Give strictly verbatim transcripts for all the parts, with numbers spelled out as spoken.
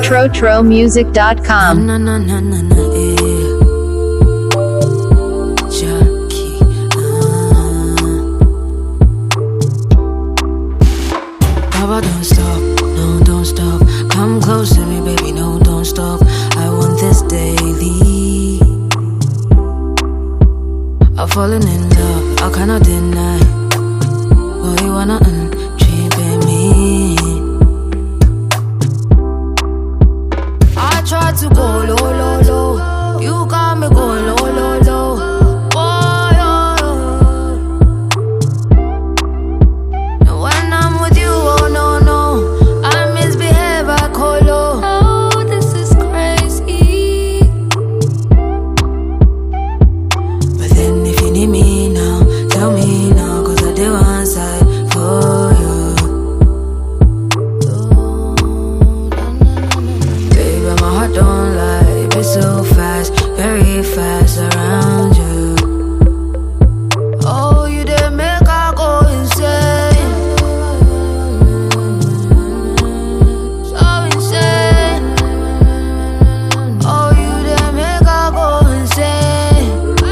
tro tro music dot com. Na na na na na eh. Jackie, ah. Baba, don't stop, no, don't stop. Come close to me, baby, no, don't stop. I want this daily. I've fallen in love, I cannot deny. Boy, you wanna mm, tripping me. I tried to go low, low, low. You got me going low, low, low. Boy, oh, oh. And when I'm with you, oh no, no, I misbehave, I call low. Oh, this is crazy. But then if you need me now, tell me now, cause I do one side for you. Baby, my heart don't lie, it's so fast, very fast around you. Oh, you did make I go insane, so insane. Oh, you did make I go insane,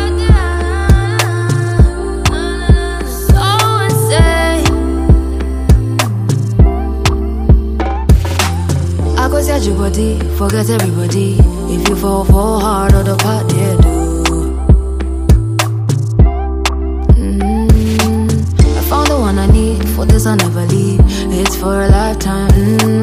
so insane. I go set your body, forget everybody. If you fall for hard or the part they do. Mm, I found the one I need, for this I'll never leave. It's for a lifetime. Mm.